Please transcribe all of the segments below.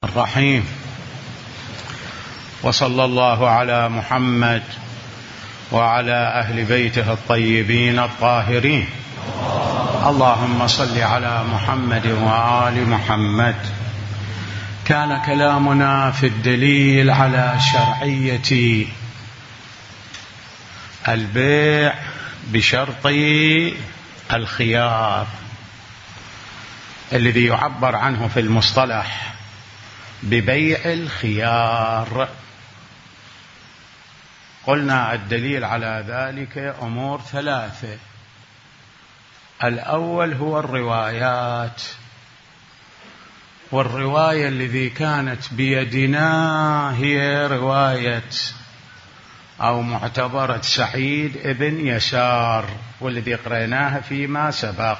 الرحيم. وصلى الله على محمد وعلى أهل بيته الطيبين الطاهرين. اللهم صل على محمد وآل محمد. كان كلامنا في الدليل على شرعية البيع بشرط الخيار الذي يعبر عنه في المصطلح ببيع الخيار. قلنا الدليل على ذلك أمور ثلاثة. الأول هو الروايات، والرواية التي كانت بيدنا هي رواية أو معتبرة سعيد ابن يسار، والذي قرأناها فيما سبق.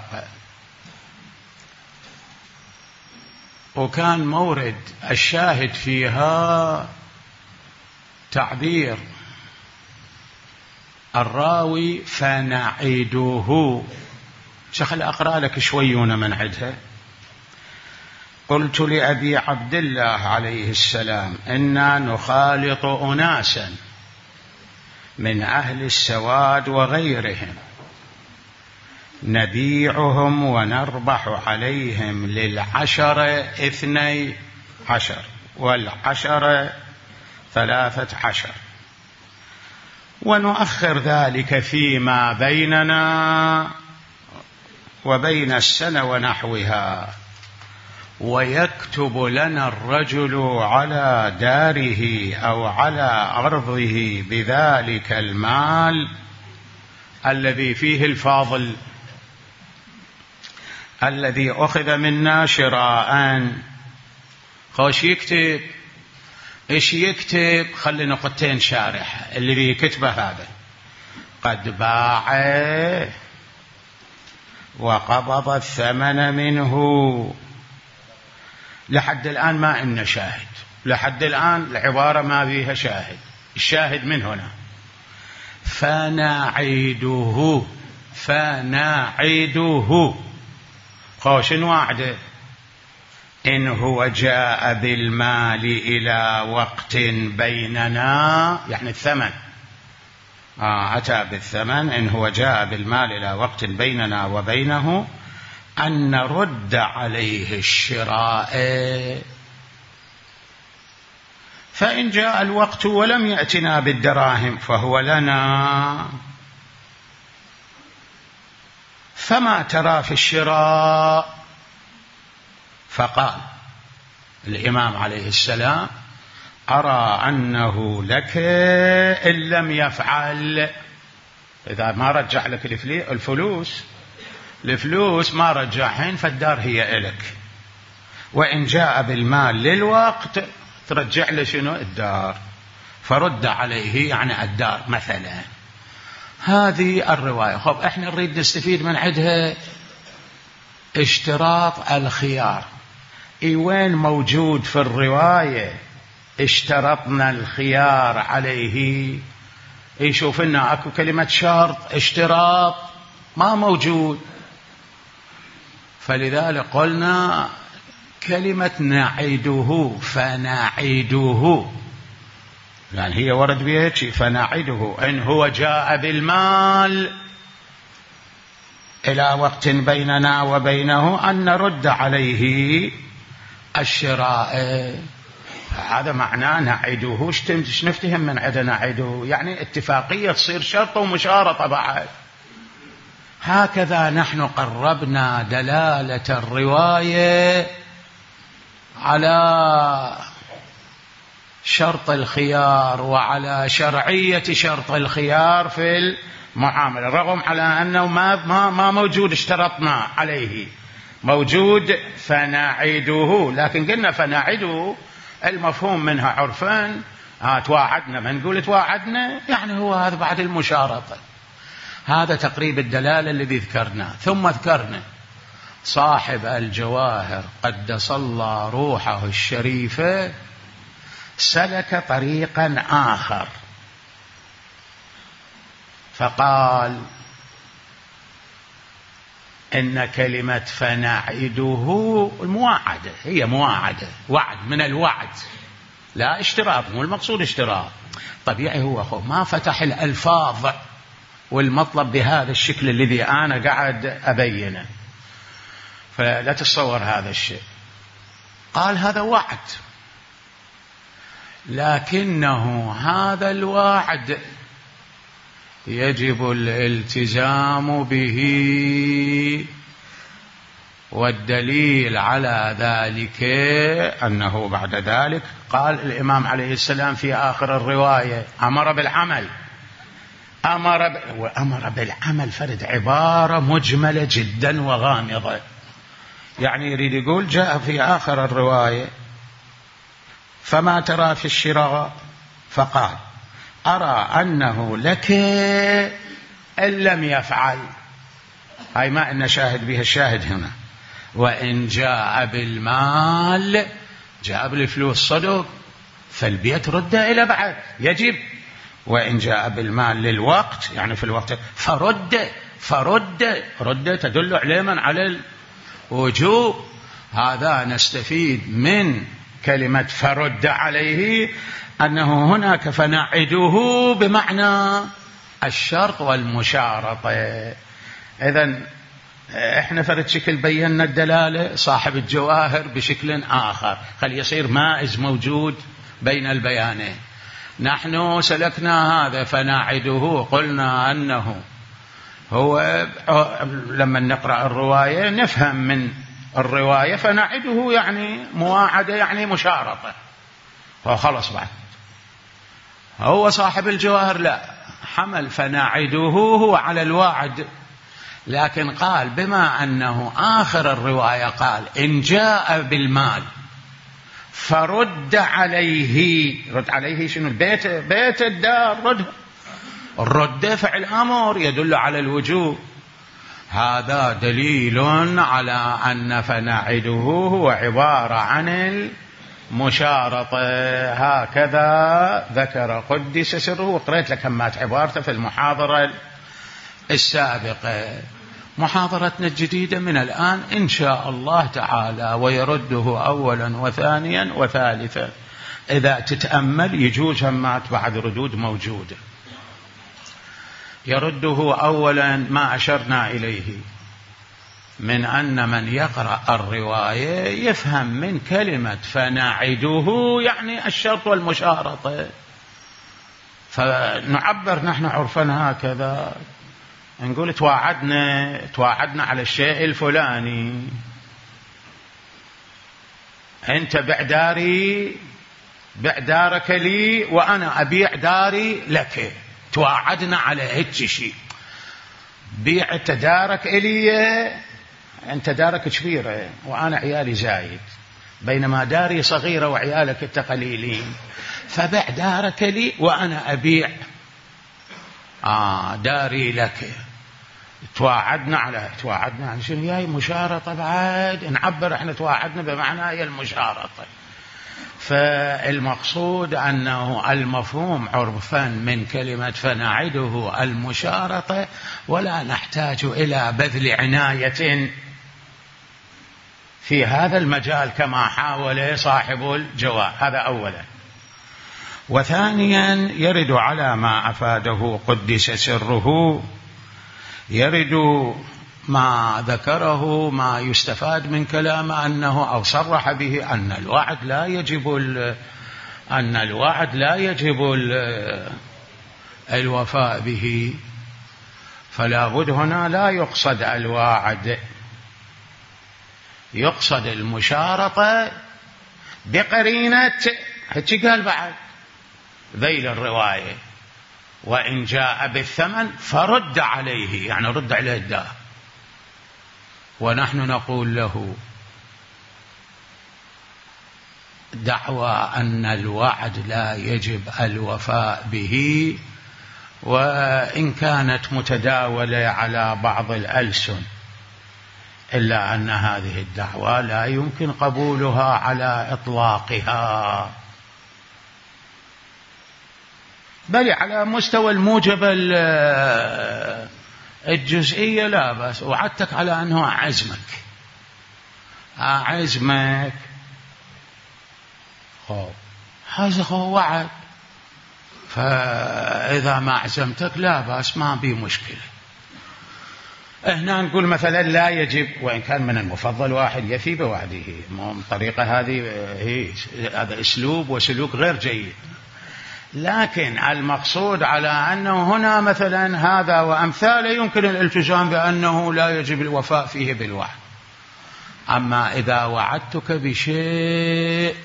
وكان مورد الشاهد فيها تعبير الراوي فنعيده. شخل أقرأ لك شويون من عدها. قلت لأبي عبد الله عليه السلام: إنا نخالط أناسا من أهل السواد وغيرهم نبيعهم ونربح عليهم للعشرة 12 والعشرة 13، ونؤخر ذلك فيما بيننا وبين السنة ونحوها، ويكتب لنا الرجل على داره أو على أرضه بذلك المال الذي فيه الفاضل الذي أخذ منا شراء. خوش يكتب إيش يكتب؟ خلي نقطتين شارح اللي بيكتبه هذا: قد باع وقبض الثمن منه. لحد الآن ما إن شاهد، لحد الآن العبارة ما فيها شاهد. الشاهد من هنا فنعيده. فنعيده خوش وعده إن هو جاء بالمال إلى وقت بيننا، يعني الثمن أتى بالثمن. إن هو جاء بالمال إلى وقت بيننا وبينه أن نرد عليه الشراء. فإن جاء الوقت ولم يأتنا بالدراهم فهو لنا. فما ترى في الشراء؟ فقال الإمام عليه السلام: أرى أنه لك إن لم يفعل. إذا ما رجع لك الفلوس ما رجعهن فالدار هي إلك، وإن جاء بالمال للوقت ترجع له شنو؟ الدار. فرد عليه يعني الدار مثلا. هذه الرواية. خب احنا نريد نستفيد من عندها اشتراط الخيار. وين موجود في الرواية اشترطنا الخيار عليه؟ يشوف لنا اكو كلمة شرط اشتراط ما موجود. فلذلك قلنا كلمة نعيده فنعيده، يعني هي ورد بها شيء. فنعيده إن هو جاء بالمال إلى وقت بيننا وبينه أن نرد عليه الشراء. هذا معناه نعيده. ايش نفتهم من عدنا نعيده؟ يعني اتفاقية تصير شرط ومشارطة بعد. هكذا نحن قربنا دلالة الرواية على شرط الخيار وعلى شرعية شرط الخيار في المعاملة، رغم على أنه ما موجود اشترطنا عليه، موجود فنعيده. لكن قلنا فنعيده المفهوم منها عرفان تواعدنا، ما نقول تواعدنا يعني هو هذا بعد المشارطة. هذا تقريب الدلالة الذي ذكرناه. ثم ذكرنا صاحب الجواهر قدس الله روحه الشريفة سلك طريقا آخر، فقال: إن كلمة فنعده المواعدة، هي مواعدة، وعد من الوعد لا اشتراط، مو المقصود اشتراط. طبيعي هو ما فتح الألفاظ والمطلب بهذا الشكل الذي أنا قاعد أبينه، فلا تتصور هذا الشيء. قال هذا وعد، لكنه هذا الوعد يجب الالتزام به، والدليل على ذلك أنه بعد ذلك قال الإمام عليه السلام في آخر الرواية أمر بالعمل. وأمر بالعمل فرد عبارة مجملة جدا وغامضة، يعني يريد يقول جاء في آخر الرواية فما ترى في الشراء، فقال أرى أنه لك إن لم يفعل، هاي ما أن شاهد بها الشاهد هنا، وإن جاء بالمال جاء بالفلوس صدق فالبيت رد إلى بعد يجب، وإن جاء بالمال للوقت يعني في الوقت فرد تدل عليه على الوجوب. هذا نستفيد من كلمة فرد عليه أنه هناك فنعده بمعنى الشرط والمشارطة. إذن إحنا فرد شكل بينا الدلالة، صاحب الجواهر بشكل آخر، خلي يصير مائز موجود بين البيانين. نحن سلكنا هذا فنعده، قلنا أنه هو لما نقرأ الرواية نفهم من الرواية فنعده يعني مواعدة يعني مشارطة، فخلص بعد. هو صاحب الجواهر لا، حمل فنعده هو على الوعد، لكن قال بما أنه آخر الرواية قال إن جاء بالمال فرد عليه. رد عليه شنو؟ بيت الدار، الرد فعل أمر يدل على الوجوب. هذا دليل على أن فنعده هو عبارة عن المشارطة. هكذا ذكر قدس سره، وقرأت لك همات عبارته في المحاضرة السابقة. محاضرتنا الجديدة من الآن إن شاء الله تعالى، ويرده أولا وثانيا وثالثا. إذا تتأمل يجوز همات بعد ردود موجودة. يرده أولا ما أشرنا إليه من أن من يقرأ الرواية يفهم من كلمة فنعده يعني الشرط والمشارطة، فنعبر نحن عرفنا هكذا، نقول تواعدنا على الشيء الفلاني، أنت بع دارك لي وأنا أبيع داري لك، تواعدنا على هيك شيء. بيعت دارك إلي، أنت دارك كبيرة وأنا عيالي زايد، بينما داري صغيرة وعيالك أنت قليلين، فبع دارك لي وأنا أبيع داري لك. تواعدنا على شنو؟ هي مشارطة. بعد نعبر احنا تواعدنا بمعنى هي المشارطة. فالمقصود أنه المفهوم عرفا من كلمة فنعده المشارطة، ولا نحتاج إلى بذل عناية في هذا المجال كما حاول صاحب الجواب. هذا أولا. وثانيا يرد على ما أفاده قدس سره، يرد ما ذكره ما يستفاد من كلامه أنه أو صرح به أن الوعد لا يجب الوفاء به. فلا بد هنا لا يقصد الواعد، يقصد المشارطة بقرينة هيك قال بعد ذيل الرواية وإن جاء بالثمن فرد عليه، يعني رد عليه الدار. ونحن نقول له دعوى أن الوعد لا يجب الوفاء به، وإن كانت متداولة على بعض الألسن، إلا أن هذه الدعوى لا يمكن قبولها على إطلاقها، بل على مستوى الموجب الجزئية لا بأس، وعدتك على أنه أعزمك هذا هو وعد، فإذا ما عزمتك لا بأس، ما بي مشكلة. هنا نقول مثلا لا يجب، وإن كان من المفضل واحد يفي بوعده، الطريقة هذه هذا أسلوب وسلوك غير جيد، لكن المقصود على أنه هنا مثلا هذا وأمثاله يمكن الالتزام بأنه لا يجب الوفاء فيه بالوعد. أما إذا وعدتك بشيء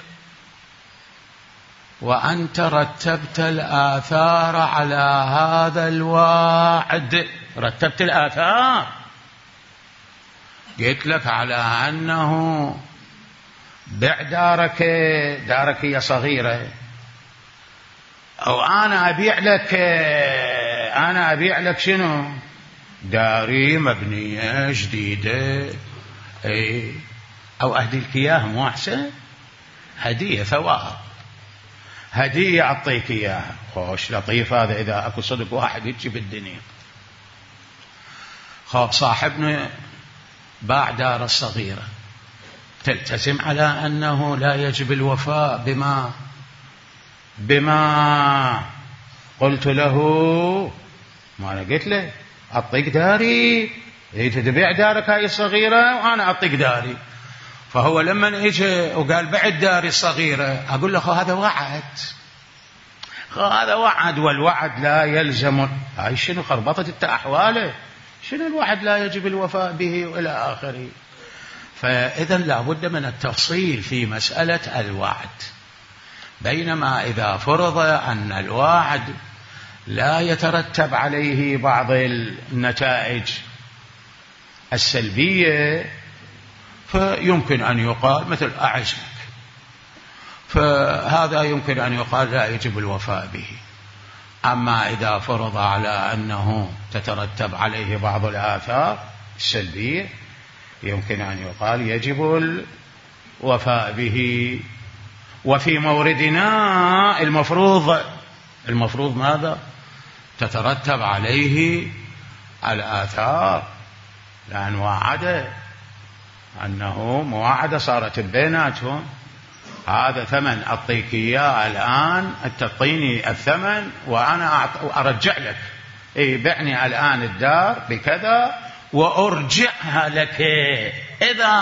وأنت رتبت الآثار على هذا الوعد، رتبت الآثار، قلت لك على أنه بع دارك هي صغيرة، أو أنا أبيع لك شنو؟ داري مبنية جديدة، أو أهدي لك إياها، مو أحسن؟ هدية ثواب، هدية أعطيك إياها، خوش لطيف هذا. إذا أكو صدق واحد يجي بالدنيا، صاحبنا باع دار الصغيرة، تلتزم على أنه لا يجب الوفاء بما قلت له. ما أنا قلت له أعطيك داري، تبيع دارك هاي الصغيرة وأنا أعطيك داري. فهو لما اجى وقال بعد داري الصغيرة، أقول له هذا وعد، والوعد لا يلزم. هاي شنو خربطت أحواله، شنو الوعد لا يجب الوفاء به وإلى آخره. فإذا لا بد من التفصيل في مسألة الوعد، بينما إذا فرض أن الوعد لا يترتب عليه بعض النتائج السلبية، فيمكن أن يقال مثل أعزمك، فهذا يمكن أن يقال لا يجب الوفاء به. أما إذا فرض على أنه تترتب عليه بعض الآثار السلبية، يمكن أن يقال يجب الوفاء به. وفي موردنا المفروض ماذا؟ تترتب عليه الآثار، لأن وعد أنه مواعدة صارت بيناتهم، هذا ثمن أعطيك إياه الآن، أنت تعطيني الثمن وأنا أرجع لك، بعني الآن الدار بكذا وأرجعها لك. إذا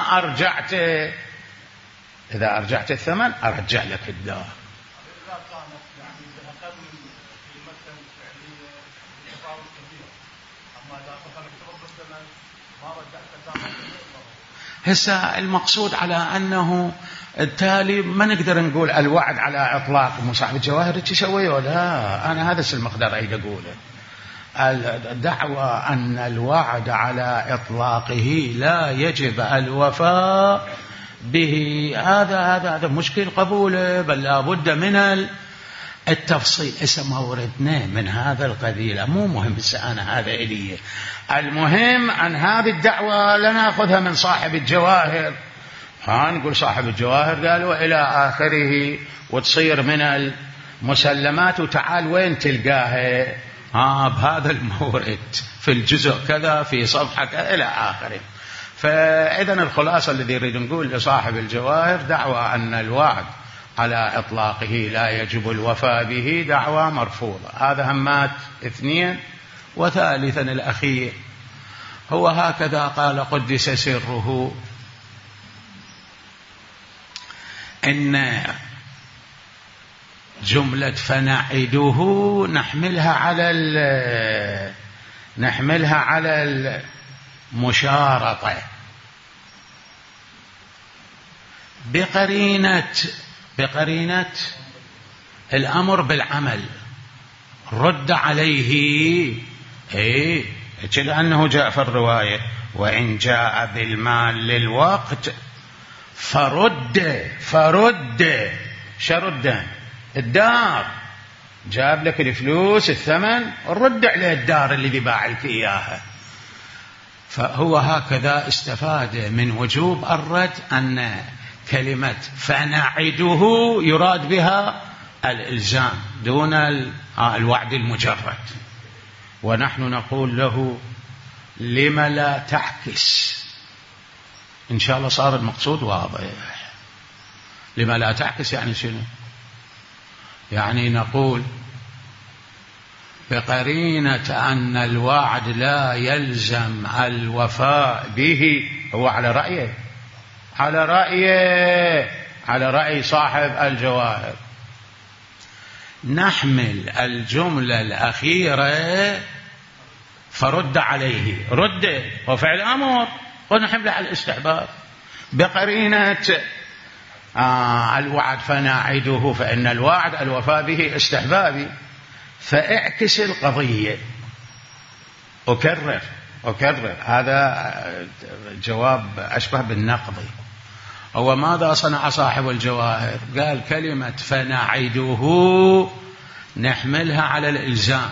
أرجعت الثمن أرجع لك الدار. هسه المقصود على أنه التالي ما نقدر نقول الوعد على إطلاق. مصاحب الجواهر تسويه ولا أنا هذا المقدار أريد أقوله. الدعوة أن الوعد على إطلاقه لا يجب الوفاء به، هذا مشكل قبوله، بل لا بد من التفصيل. ما وردنا من هذا القبيل، مو مهم أنا هذا إلي، المهم أن هذه الدعوة لا نأخذها من صاحب الجواهر، نقول صاحب الجواهر قال وإلى آخره، وتصير من المسلمات، وتعال وين تلقاها؟ بهذا المورد في الجزء كذا في صفحة كذا إلى آخره. فإذا الخلاصة الذي يريد نقول لصاحب الجواهر دعوة أن الوعد على إطلاقه لا يجب الوفاء به دعوة مرفوضة. هذا همات اثنين. وثالثا الأخير هو هكذا قال قدس سره، إن جملة فنعده نحملها على المشارطة بقرينة الأمر بالعمل. رد عليه لأنه جاء في الرواية وإن جاء بالمال للوقت فرد شرد الدار، جاب لك الفلوس الثمن، رد عليه الدار اللي باع لك إياها. فهو هكذا استفاد من وجوب الرد أن كلمة فنعده يراد بها الإلزام دون الوعد المجرد. ونحن نقول له لم لا تعكس؟ إن شاء الله صار المقصود واضح. لم لا تعكس يعني شنو؟ يعني نقول بقرينة أن الوعد لا يلزم الوفاء به، هو على رأيه، على رأي صاحب الجواهر، نحمل الجملة الأخيرة فرد عليه، رد وفعل أمر، ونحمله على الاستحباب بقرينة الوعد فناعده، فإن الوعد الوفاء به استحبابي، فاعكس القضية. أكرر هذا جواب أشبه بالنقض. هو ماذا صنع صاحب الجواهر؟ قال كلمة فنعده نحملها على الإلزام،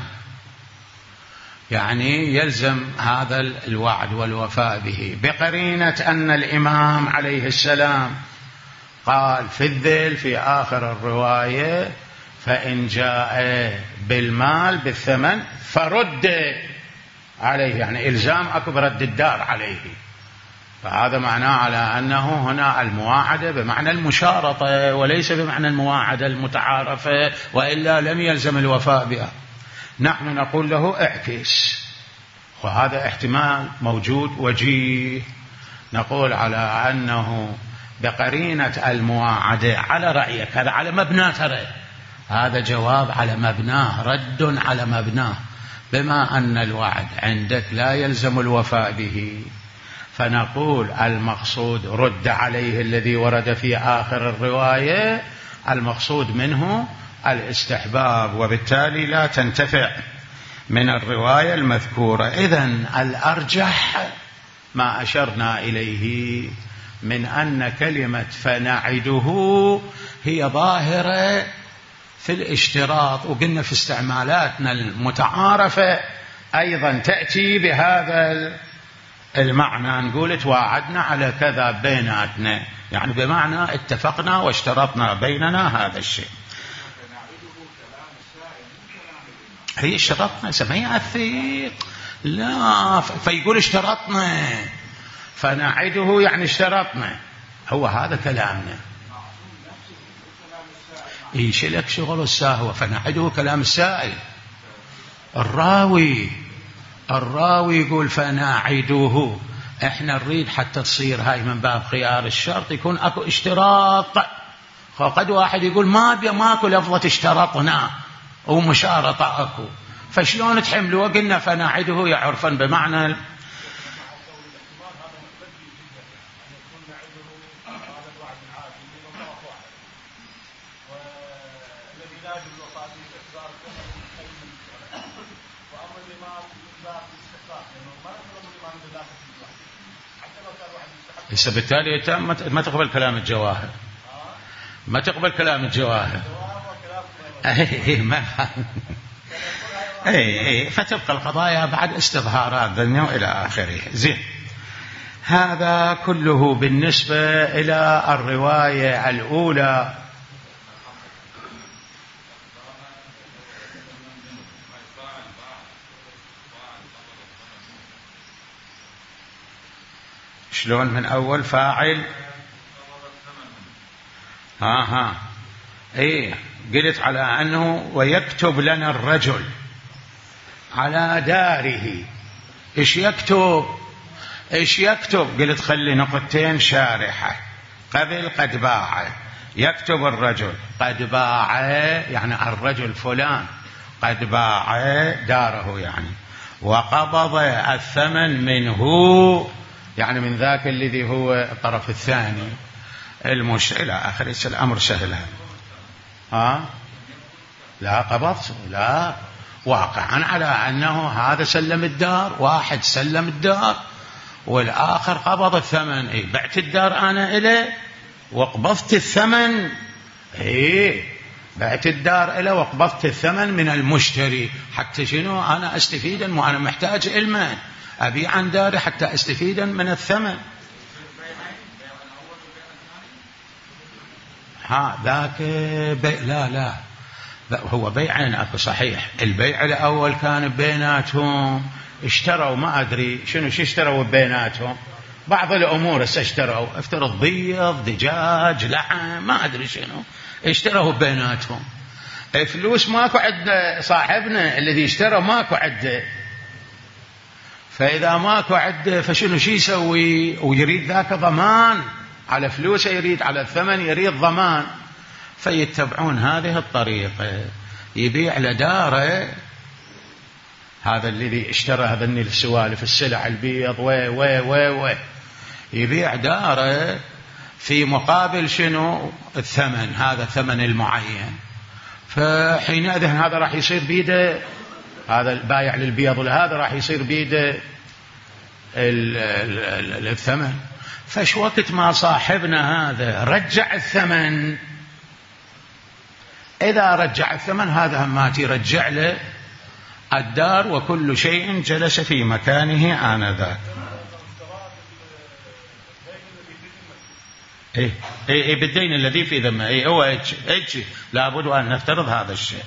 يعني يلزم هذا الوعد والوفاء به بقرينة أن الإمام عليه السلام قال في الذيل في آخر الرواية فإن جاء بالمال بالثمن فرد عليه، يعني إلزام أكبر رد الدار عليه. فهذا معناه على أنه هنا المواعدة بمعنى المشارطة وليس بمعنى المواعدة المتعارفة، وإلا لم يلزم الوفاء بها. نحن نقول له اعكس، وهذا احتمال موجود وجيه. نقول على أنه بقرينة المواعدة على رأيك، هذا على مبناه، ترى هذا جواب على مبناه، رد على مبناه. بما أن الوعد عندك لا يلزم الوفاء به، فنقول المقصود رد عليه الذي ورد في آخر الرواية، المقصود منه الاستحباب، وبالتالي لا تنتفع من الرواية المذكورة. إذن الأرجح ما أشرنا إليه من أن كلمة فنعده هي ظاهرة في الاشتراط، وقلنا في استعمالاتنا المتعارفة أيضا تأتي بهذا المعنى، نقول تواعدنا على كذا بيناتنا، يعني بمعنى اتفقنا واشترطنا بيننا هذا الشيء. هي اشترطنا سميها الثيق، لا فيقول اشترطنا فنعده يعني اشترطنا، هو هذا كلامنا. ايش لك شغل الساهوة؟ فنعده كلام السائل، الراوي يقول فناعده، احنا نريد حتى تصير هاي من باب خيار الشرط يكون اكو اشتراط. قد واحد يقول ماكو لفظة اشترطنا ومشارطة اكو، فشلون تحملوا؟ قلنا فناعده يعرفا بمعنى بالتالي ما تقبل كلام الجواهر، ما تقبل كلام الجواهر. فتبقى القضايا بعد استظهارات ذنية وإلى آخره. زين، هذا كله بالنسبة إلى الرواية الأولى. شلون من أول فاعل؟ قلت على أنه ويكتب لنا الرجل على داره. إيش يكتب؟ قلت خلي نقطتين شارحة قبل قد باع. يكتب الرجل قد باع، يعني الرجل فلان قد باع داره، يعني وقبض الثمن منه، يعني من ذاك الذي هو الطرف الثاني المشتري إلى آخره. الأمر سهل. لا قبضت، لا، واقعا على أنه هذا سلم الدار، واحد سلم الدار والآخر قبض الثمن. بعت الدار أنا إليه وقبضت الثمن. بعت الدار إليه وقبضت الثمن من المشتري، حتى شنو؟ أنا أستفيد، وأنا محتاج علما أبيع عن داري حتى أستفيد من الثمن. ذاك لا هو بيعين أكو صحيح. البيع الأول كان بيناتهم اشتروا ما أدري شنو اشتروا بيناتهم بعض الأمور اشتروا، افترض بيض دجاج لحم ما أدري شنو اشتروا بيناتهم، فلوس ماكو عند صاحبنا الذي اشترى ماكو عده، فإذا ماكو عده فشنو شي يسوي؟ ويريد ذاك ضمان على فلوسه، يريد على الثمن يريد ضمان، فيتبعون هذه الطريقة، يبيع لداره هذا الذي اشترى هذا السوالف السلع البيض يبيع داره في مقابل شنو؟ الثمن، هذا الثمن المعين، فحينئذ هذا راح يصير بيده، هذا البايع للبيض هذا راح يصير بيده الثمن، فش وقت ما صاحبنا هذا رجع الثمن، إذا رجع الثمن هذا همات يرجع له الدار وكل شيء جلس في مكانه آنذاك. إيه بالدين الذي في ذمه، إيه هو إيش لابد أن نفترض هذا الشيء.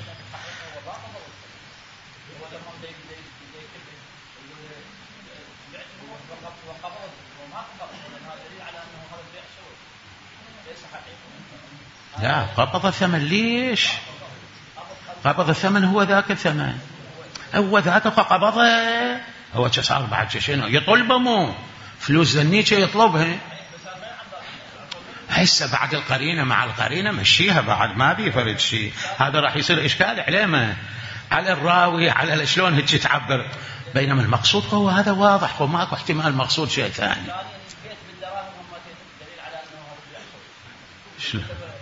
لا قبض الثمن، ليش قبض الثمن؟ هو ذاك الثمن، هو ذاك قبضه، هو صار بعد شنو يطلبه؟ مو فلوس ذنيك يطلبها، هسه بعد القرينة مع القرينة مشيها، بعد ما بيفرد شيء، هذا راح يصير إشكال عليه، ما على الراوي على شلون هيك تعبر، بينما المقصود هو هذا واضح وماكو احتمال مقصود شيء ثاني. شلون؟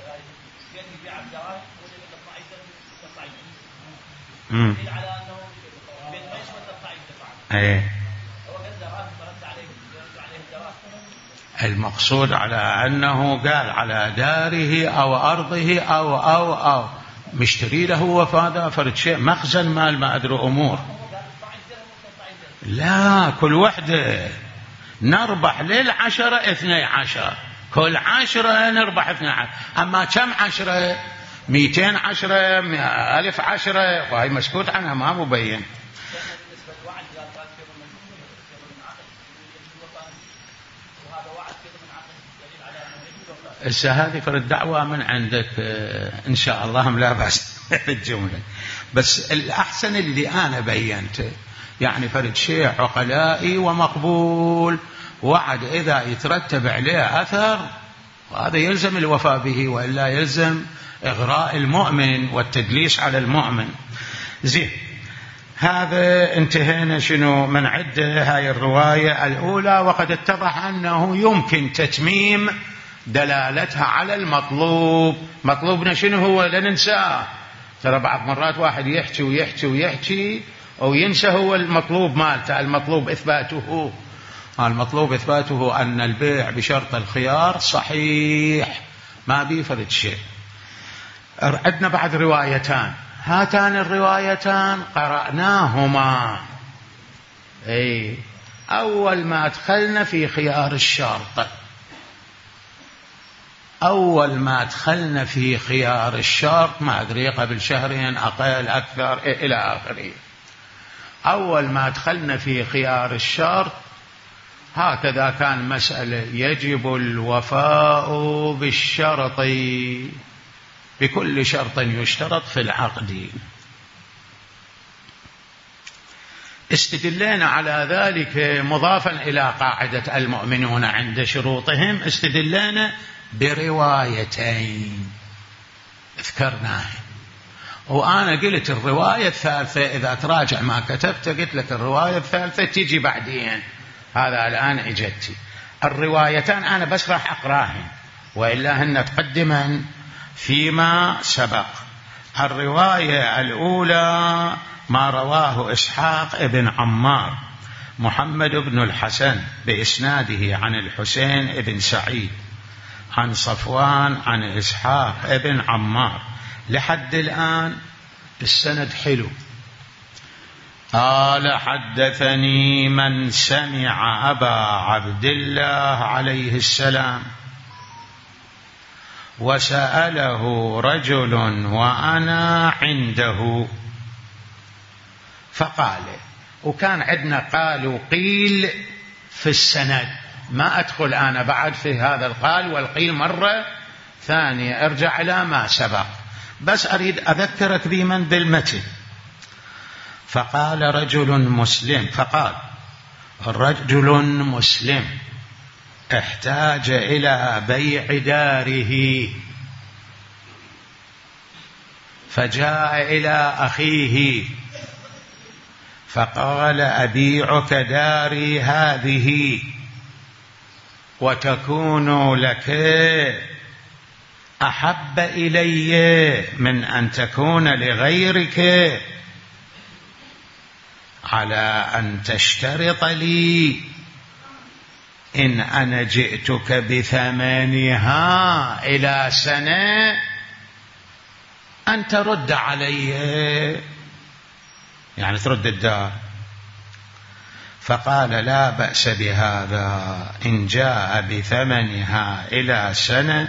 ايه المقصود على أنه قال على داره أو أرضه أو مشتري له وفاده فرد شيء مخزن مال ما أدري أمور، لا كل وحدة نربح للعشرة 12، كل 10 نربح 12، أما كم 10 200 10 1000 10 وهي مسكوت عنها ما مبين. هذه فرد دعوة من عندك إن شاء الله لا بأس الجملة، بس الأحسن اللي أنا بينته يعني فرد شيء عقلائي ومقبول، وعد إذا يترتب عليه أثر وهذا يلزم الوفاء به، وإلا يلزم إغراء المؤمن والتدليس على المؤمن. زين، هذا انتهينا شنو من عدة هاي الرواية الأولى، وقد اتضح أنه يمكن تتميم دلالتها على المطلوب. مطلوبنا شنو هو؟ لا ننساه، ترى بعض مرات واحد يحكي ويحكي ويحكي أو ينسى هو المطلوب مالته، المطلوب إثباته، المطلوب إثباته أن البيع بشرط الخيار صحيح ما بيفرد شيء. عندنا بعد روايتان، هاتان الروايتان قرأناهما، أي أول ما أدخلنا في خيار الشرط، أول ما دخلنا في خيار الشرط ما أدري قبل شهرين أقل أكثر إلى آخره، أول ما دخلنا في خيار الشرط هكذا كان مسألة يجب الوفاء بالشرط بكل شرط يشترط في العقد. استدلنا على ذلك مضافا إلى قاعدة المؤمنون عند شروطهم، استدلنا بروايتين ذكرناها، وأنا قلت الرواية الثالثة إذا تراجع ما كتبت قلت لك الرواية الثالثة تيجي بعدين، هذا الآن إجتي الروايتان أنا بس راح أقراهن وإلا هن تقدما فيما سبق. الرواية الأولى ما رواه إسحاق ابن عمار محمد بن الحسن بإسناده عن الحسين ابن سعيد عن صفوان عن إسحاق ابن عمار لحد الآن السند حلو. قال حدثني من سمع أبا عبد الله عليه السلام وسأله رجل وأنا عنده فقال وكان عندنا قال وقيل في السند، ما أدخل أنا بعد في هذا القال والقيل مرة ثانية، ارجع إلى ما سبق، بس أريد أذكرك بمن بالمتن. فقال رجل مسلم احتاج إلى بيع داره، فجاء إلى أخيه فقال أبيعك داري هذه وتكون لك أحب إلي من أن تكون لغيرك، على أن تشترط لي إن أنا جئتك بثمنها إلى سنة أن ترد علي، يعني ترد الدار. فقال لا بأس بهذا، إن جاء بثمنها إلى سنة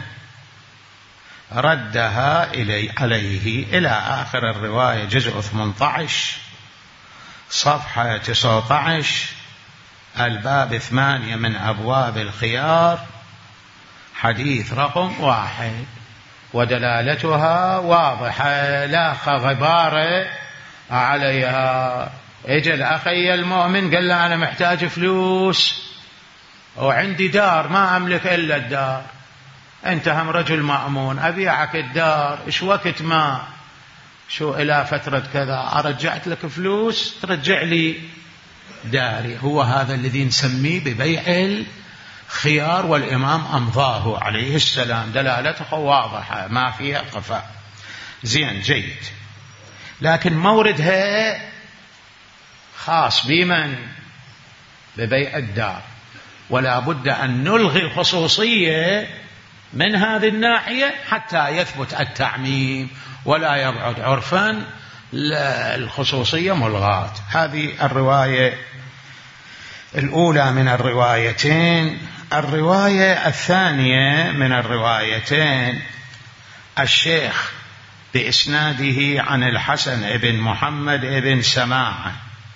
ردها عليه. إلى آخر الرواية، جزء 18 صفحة 19، الباب 8 من أبواب الخيار، حديث رقم 1، ودلالتها واضحة لا غبار عليها. اجى الأخي المؤمن قال له أنا محتاج فلوس وعندي دار ما أملك إلا الدار، أنت هم رجل مأمون، أبيعك الدار، إيش وقت ما شو إلى فترة كذا أرجعت لك فلوس ترجع لي داري. هو هذا الذي نسميه ببيع الخيار، والإمام أمضاه عليه السلام، دلالته واضحة ما فيها خفاء. زين جيد، لكن موردها خاص بمن؟ ببيع الدار، ولا بد أن نلغي الخصوصية من هذه الناحية حتى يثبت التعميم ولا يبعد عرفا الخصوصية ملغاة. هذه الرواية الأولى من الروايتين. الرواية الثانية من الروايتين، الشيخ بإسناده عن الحسن بن محمد بن سماعة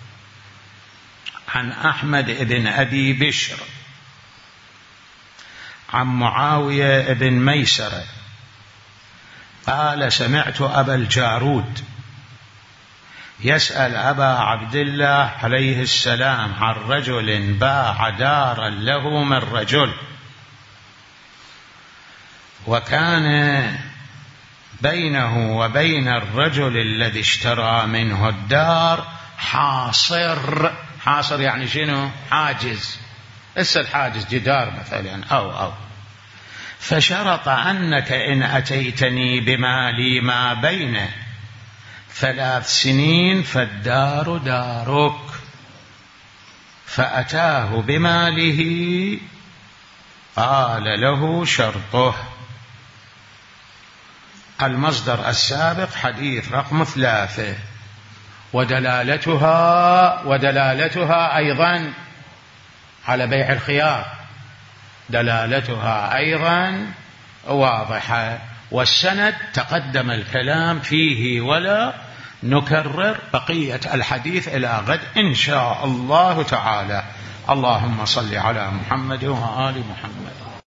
عن أحمد بن أبي بشر عن معاوية بن ميسرة قال سمعت أبا الجارود يسأل أبا عبد الله عليه السلام عن رجل باع دارا له من رجل، وكان بينه وبين الرجل الذي اشترى منه الدار حاصر يعني شنو؟ حاجز، الحاجز جدار مثلا أو فشرط أنك إن أتيتني بمالي ما بين 3 سنين فالدار دارك. فأتاه بماله قال له شرطه. المصدر السابق حديث رقم 3، ودلالتها أيضا على بيع الخيار، دلالتها أيضا واضحة. والسند تقدم الكلام فيه ولا نكرر بقية الحديث إلى غد إن شاء الله تعالى. اللهم صل على محمد وآل محمد.